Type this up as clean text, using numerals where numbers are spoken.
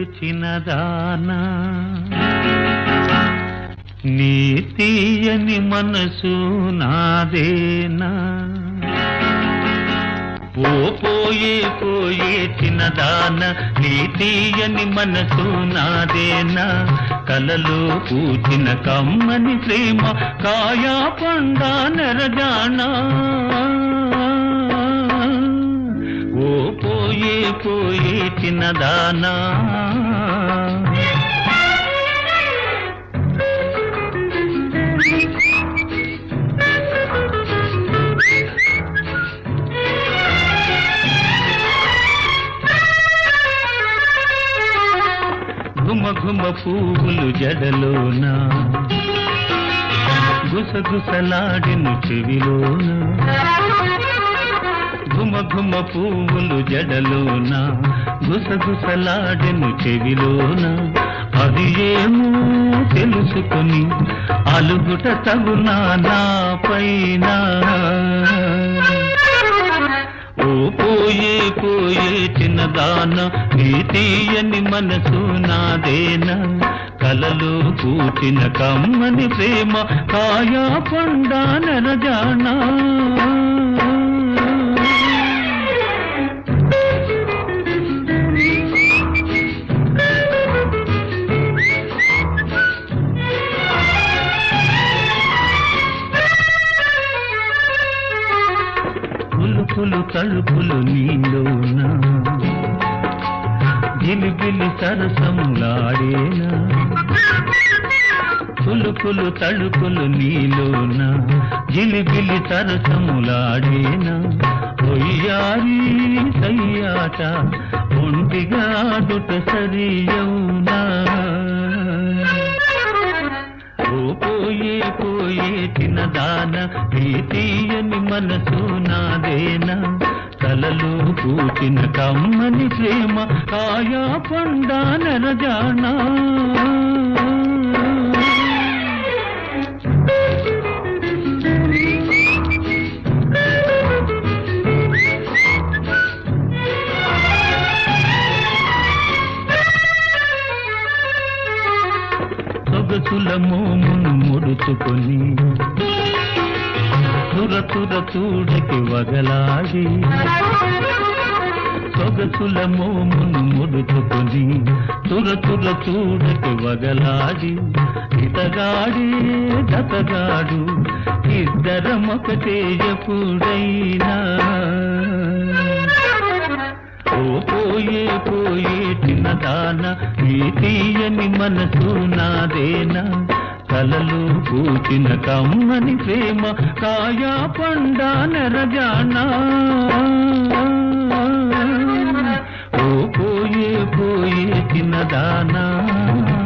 చిన్నదానా నీ తీయని మనసు నాదేనా ఓ పోయే పోయే చిన్నదాన నీ తీయని మనసు నాదేనా కలలో పూచిన కమ్మని ప్రేమ కాయా పండా నెరజానా ఓ పోయే పోయే చిన్నదానా ఘుమ ఘుమ పువ్వులు జడలోన గుసగుసలాడిను చెవిలోన ఘుమ ఘుమ పువ్వులు జడలోన గుసగుసలాడిను చెవిలోన అది ఏమో తెలుసుకొని అలుగుట తగునా నా పైన ఓ పోయే పోయే చిన్నదాన నీ తీయని మనసు నాదేనా కలలో పూచిన కమ్మని ప్రేమ కాయా పండా నెరజానా పులుపులు తలుపులు నీలోన గిలిగిలి సరసములాడేనా పులుపులు తలుపులు నీలోన గిలిగిలి సరసములాడేనా ఒయ్యారి సయ్యాట ఒంటిగా దుట సరియౌనా ఓ పోయే పోయే చిన్నదాన నీ తీయని మనసు నాదేనా కలలో పూచిన కమ్మని ప్రేమ కాయా పండా నెరజానా సొగసుల మోమును ముడుచుకొని తుర తుర చూడకి వగలాడి సొగసుల మోమును ముడుచుకొని తుర తుర చూడకి వగలాడి ఇతగాడి దతగాడు ఇద్దరమొకటే ఎప్పుడైనా ఓ పోయే పోయే చిన్నదాన నీ తీయని మనసు నాదేనా కలలో పూచిన కమ్మని ప్రేమ కాయా పండా నెరజానా ఓ పోయే పోయే చిన్నదానా